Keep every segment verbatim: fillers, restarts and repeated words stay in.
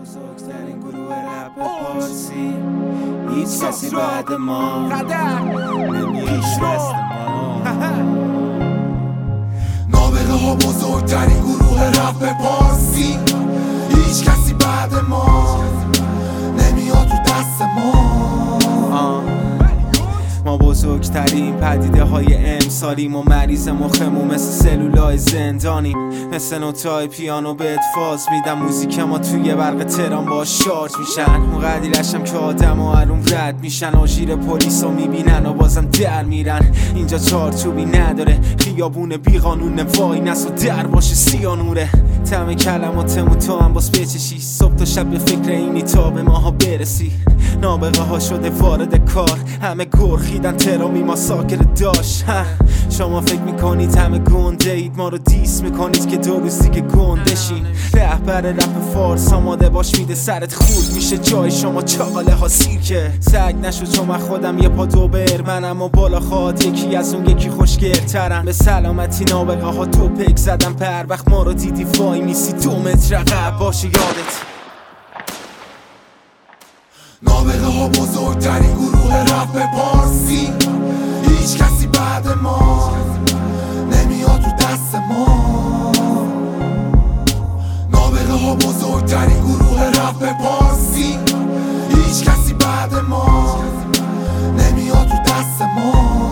بزرگترین گروه رپ پارسی، هیچ کسی بعد ما نمیشنست ما. نابغه ها بزرگترین گروه رپ پارسی، هیچ کسی بعد ما نمیاد تو دست ما. ما بزرگترین پدیده های امسالیم و مریض مخمون مثل سلولای زندانیم، مثل نوتای پیانو بهت فاز میدم. موزیک ما توی برق تهران با شارژ میشن، اون قدیرشم که آدم و هرون رد میشن. آژیر پلیس رو میبینن و بازم در میرن. اینجا چارچوبی نداره، خیابون بیقانون وای نس و در باشه سیانوره. تم کلماتمون تو هم باز بچشی، صبح تا شب به فکر اینی تا به ماها برسی. نابغه ها شده وارد کار، همه گرخیدن ترامی ما ساکر داشت. شما فکر میکنید همه گنده اید، ما رو دیس میکنید که دو روز دیگه گندشین. رهبر رپ فارس آماده باش میده سرت خورد میشه جای شما چاقاله ها سیرکه. سگ نشو چون من خودم یه پا دو بر منم و بالا خواد یکی از اون یکی خوشگلترم. به سلامتی نابغه ها تو پک زدم پر وقت ما رو دیدی وای میسی دو متر عقب باشه یادت. نابغه ها بزرگترین گروه رپ پارسی، هیچ کسی بعد ما نمیاد تو دست ما. نابغه ها بزرگترین گروه رپ پارسی، هیچ کسی بعد ما نمیاد تو دست ما.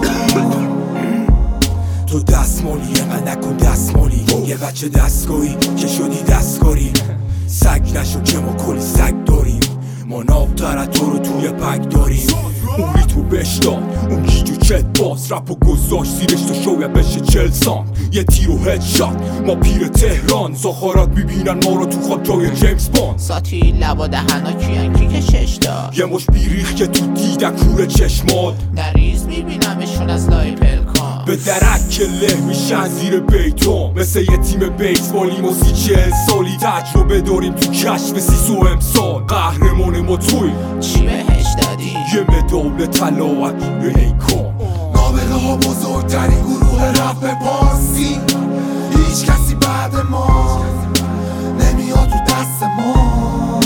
تو دستمالی من نکن دستمالی، یه بچه دستگاهی که شدی دستکاری. سگ نشو که ما کلی سگ داریم، ما نابتر تو رو توی پک داریم. اونی تو بشتاد اون گیجو چت باز رپ و گذاشت زیرش تو شویه بشه چل سان. یه تیر و هد شات ما پیر تهران، زاخارات میبینن ما رو تو خواب جای جیمز باند. ساتی لبا دهنا کیان کی کشش داد، یه مش بیریخ که تو دیدن کور چشمات. نریز میبینمشون از لای پلکان، به درک که له میشن زیر بیتون. مثل یه تیم بیسبالی ما سی چهل سالی تجربه داریم تو کشف سیس و امسال. قهرمان ما توی چی بهش دادی؟ یه مدال طلا اگیره ایکون. نابغه ها بزرگترین گروه رپ پارسی، هیچ کسی بعد ما نمیاد تو دست ما.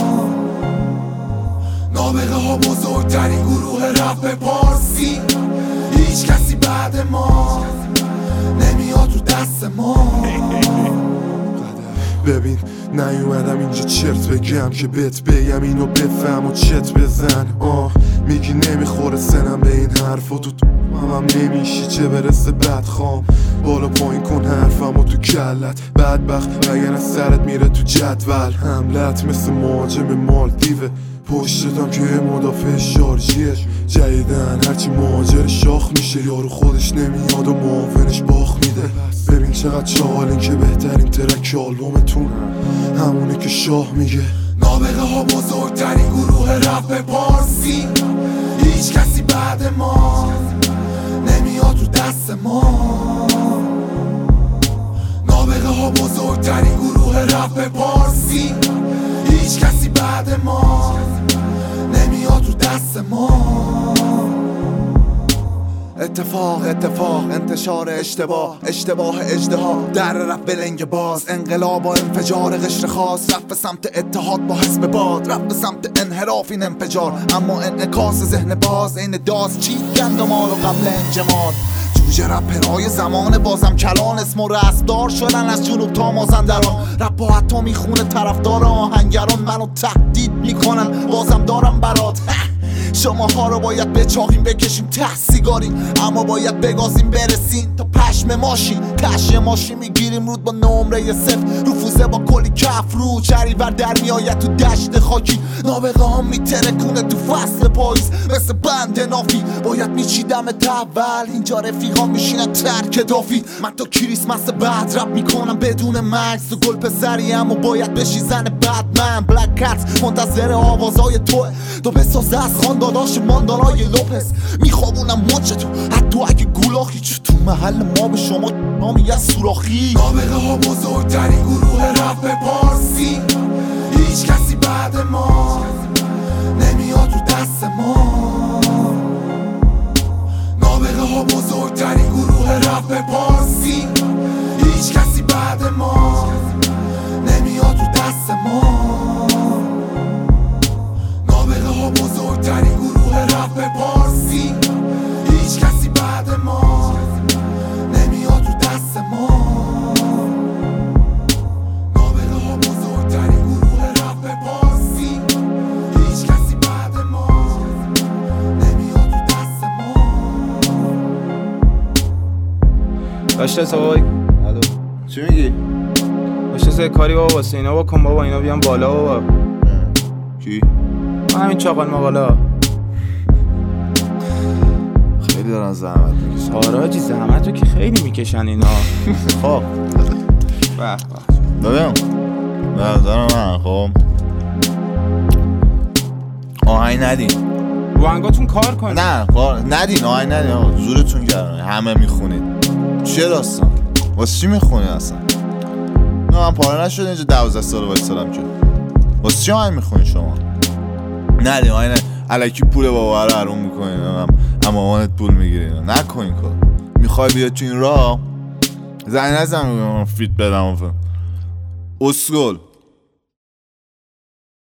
نابغه ها بزرگترین گروه رپ پارسی، هیچ کسی بعد ما نمیاد تو دست ما. ببین نیومدم اینجا چرت بگم که بهت بگم اینو بفهم و چت بزن. آه میگی نمیخوره سنم به این حرفا، تو هم نمیشی چه برسه بدخوام. بالا پایین کن حرفم و تو کلت بدبخت وگرنه سرت میره تو جدول. حملت مثل مهاجم مالدیوه، پشتتم که یه مدافع شارژیه. جدیدن هرچی مهاجر شاخ میشه یارو خودش نمیاد و معاونش باخ میده. ببین چقدر چالین که بهترین ترک آلبومتون همونه که شاه میگه. نابغه ها بزرگترین گروه رپ پارسی، هیچ کسی بعد ما نمیاد تو دست ما. نابغه ها بزرگترین گروه رپ پارسی، هیچ کسی بعد ما نمیاد تو دست ما. اتفاق اتفاق انتشار اشتباه، اشتباه اژدها در رپ بلنگ باز. انقلاب و انفجار قشر خاص، رفت به سمت اتحاد با حزب باد، رفت به سمت انحراف این انفجار. اما انعکاس ذهن باز این داز چی گندمال و قبل انجماد. جوجه رپرهای زمان بازم کلان، اسم و رسمدار شدن از جنوب تا مازندران. رپ و حتی میخونه طرفدار آهنگران، منو تهدید میکنن بازم دارم برات. شما ها رو باید بچاقیم بکشیم ته سیگاریم، اما باید بگازیم برسیم تا پشم ماشین. تشه ماشین میگیریم رود با نمره صفر، رفوزه با کلی کف رو چریور در میآید تو دشت خاکی. نابغه ها میترکونه تو فصل پاییز مثل بند نافی، باید میچیدم اول. اینجا رفیقا میشینن ترک دافی، من تو کریسمس بعد رپ میکنم بدون مکس. تو گل پسریم و باید بشی زن بدمن. بلک کت منتظر آوازای توه، تو بساز از خان داداش ماندالای لوپس. میخوابونم مچ تو حتی اگه گولاخی، چه تو محل ما به شما نامی از سوراخی. نابغه ها بزرگترین گروه رپ پارسی، هیچ کسی بعد ما نمیاد تو دست ما. نابغه ها بزرگترین گروه رپ پارسی، هیچ کسی بعد ما نمیاد تو دست ما. داشته سوای الو چی میگی؟ داشته سوی کاری بابا واسه اینا بکن بابا، اینا بیان بالا بابا. کی؟ همین چاقال مقالا خیلی دارن زحمت میکشن. آره حاجی زحمت رو که خیلی میکشن اینا. خب به ببین به نظر من خب آهنگ ندین، رو انگاتون کار کنید. نه کار ندین، آهنگ ندین آقا، زورتون گرمه، همه میخونید. چیه داستان؟ واسه چی میخونید اصلا؟ نه من پاره نشده اینجا دوازده سال وایسادم که. واسه چی آهنگ میخونید شما؟ ندین آهنگ ندین، الکی پول بابا رو حروم میکنین، هم مامانت پول میگیرین، نکنین کار. میخوای بیاد تو این راه زنگ نزن فیت بدم اسکول